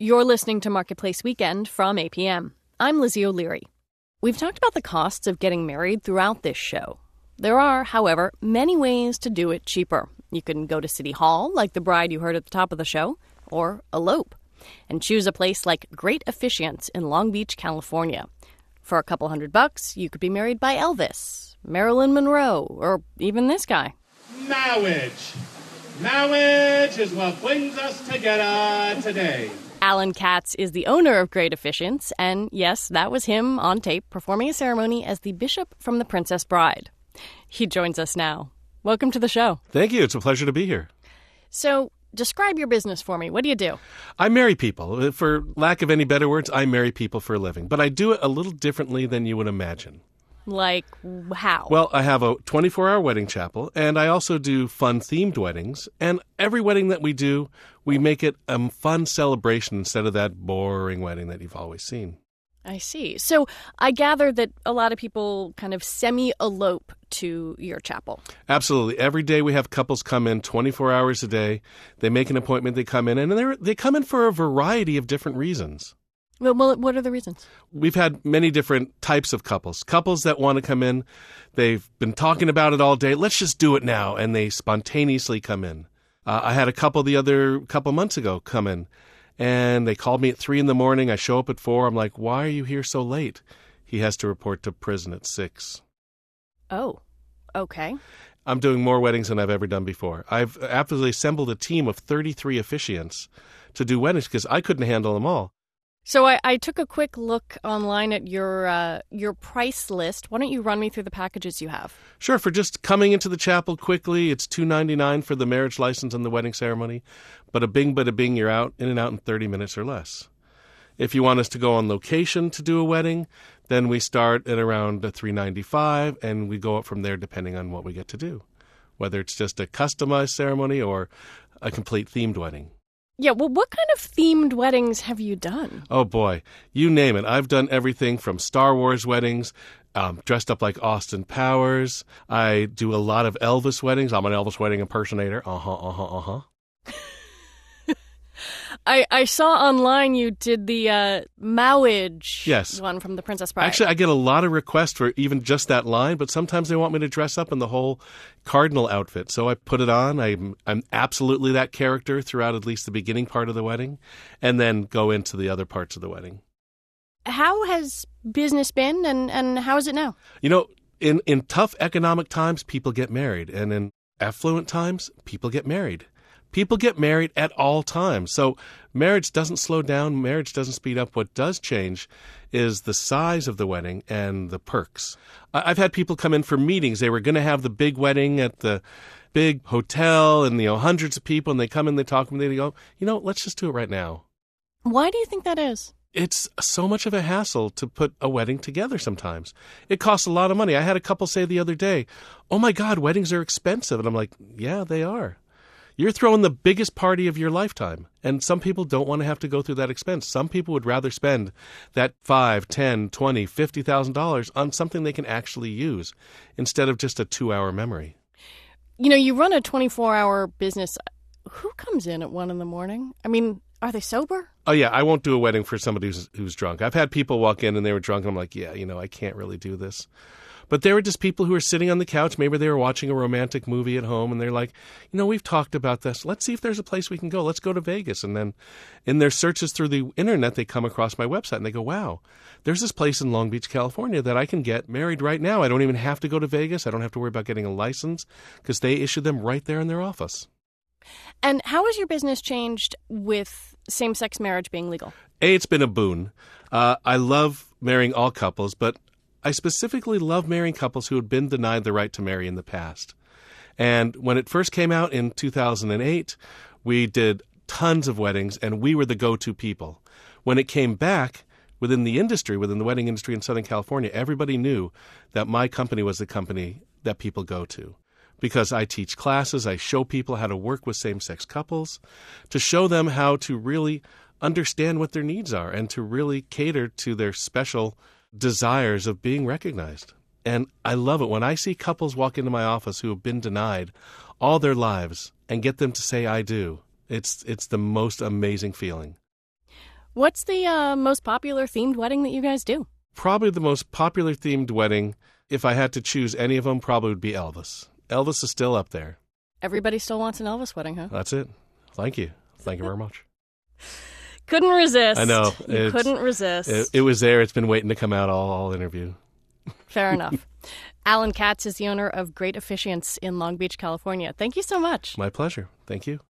You're listening to Marketplace Weekend from APM. I'm Lizzie O'Leary. We've talked about the costs of getting married throughout this show. There are, however, many ways to do it cheaper. You can go to City Hall, like the bride you heard at the top of the show, or elope, and choose a place like Great Officiants in Long Beach, California. For a couple $100, you could be married by Elvis, Marilyn Monroe, or even this guy. Marriage. Marriage is what brings us together today. Alan Katz is the owner of Great Officiants, and yes, that was him on tape performing a ceremony as the bishop from The Princess Bride. He joins us now. Welcome to the show. Thank you. It's a pleasure to be here. So, describe your business for me. What do you do? I marry people. For lack of any better words, I marry people for a living. But I do it a little differently than you would imagine. Like how? Well, I have a 24-hour wedding chapel, and I also do fun-themed weddings. And every wedding that we do, we make it a fun celebration instead of that boring wedding that you've always seen. I see. So I gather that a lot of people kind of semi-elope to your chapel. Absolutely. Every day we have couples come in 24 hours a day. They make an appointment, they come in, and they come in for a variety of different reasons. Well, what are the reasons? We've had many different types of couples. Couples that want to come in, they've been talking about it all day. Let's just do it now. And they spontaneously come in. I had a couple the other couple months ago come in, and they called me at 3 a.m. I show up at 4. I'm like, why are you here so late? He has to report to prison at 6. Oh, okay. I'm doing more weddings than I've ever done before. I've absolutely assembled a team of 33 officiants to do weddings because I couldn't handle them all. So I took a quick look online at your price list. Why don't you run me through the packages you have? Sure. For just coming into the chapel quickly, it's $299 for the marriage license and the wedding ceremony. Bada bing, you're out, in and out in 30 minutes or less. If you want us to go on location to do a wedding, then we start at around $395, and we go up from there depending on what we get to do, whether it's just a customized ceremony or a complete themed wedding. Yeah, well, what kind of themed weddings have you done? Oh, boy. You name it. I've done everything from Star Wars weddings, dressed up like Austin Powers. I do a lot of Elvis weddings. I'm an Elvis wedding impersonator. I saw online you did the marriage one from The Princess Bride. Actually, I get a lot of requests for even just that line, but sometimes they want me to dress up in the whole cardinal outfit. So I put it on. I'm absolutely that character throughout at least the beginning part of the wedding, and then go into the other parts of the wedding. How has business been, and how is it now? You know, in tough economic times, people get married, and in affluent times, people get married. People get married at all times. So marriage doesn't slow down. Marriage doesn't speed up. What does change is the size of the wedding and the perks. I've had people come in for meetings. They were going to have the big wedding at the big hotel and, hundreds of people. And they come in, they talk, and they go, let's just do it right now. Why do you think that is? It's so much of a hassle to put a wedding together sometimes. It costs a lot of money. I had a couple say the other day, oh, my God, weddings are expensive. And I'm like, yeah, they are. You're throwing the biggest party of your lifetime, and some people don't want to have to go through that expense. Some people would rather spend that $5,000, $10,000, $20,000, $50,000 on something they can actually use instead of just a 2-hour memory. You run a 24-hour business. Who comes in at 1 a.m? I mean, are they sober? Oh, yeah, I won't do a wedding for somebody who's drunk. I've had people walk in and they were drunk, and I'm like, yeah, I can't really do this. But there were just people who were sitting on the couch. Maybe they were watching a romantic movie at home, and they're like, we've talked about this. Let's see if there's a place we can go. Let's go to Vegas. And then in their searches through the internet, they come across my website, and they go, wow, there's this place in Long Beach, California that I can get married right now. I don't even have to go to Vegas. I don't have to worry about getting a license because they issue them right there in their office. And how has your business changed with same-sex marriage being legal? It's been a boon. I love marrying all couples, but I specifically love marrying couples who had been denied the right to marry in the past. And when it first came out in 2008, we did tons of weddings, and we were the go-to people. When it came back, within the wedding industry in Southern California, everybody knew that my company was the company that people go to. Because I teach classes, I show people how to work with same-sex couples, to show them how to really understand what their needs are and to really cater to their special desires of being recognized. And I love it when I see couples walk into my office who have been denied all their lives and get them to say, I do. It's the most amazing feeling. What's the most popular themed wedding that you guys do? Probably the most popular themed wedding, if I had to choose any of them, probably would be Elvis. Elvis is still up there. Everybody still wants an Elvis wedding, huh? That's it. Thank you. Thank you very much. Couldn't resist. I know. You couldn't resist. It was there. It's been waiting to come out all interview. Fair enough. Alan Katz is the owner of Great Officiants in Long Beach, California. Thank you so much. My pleasure. Thank you.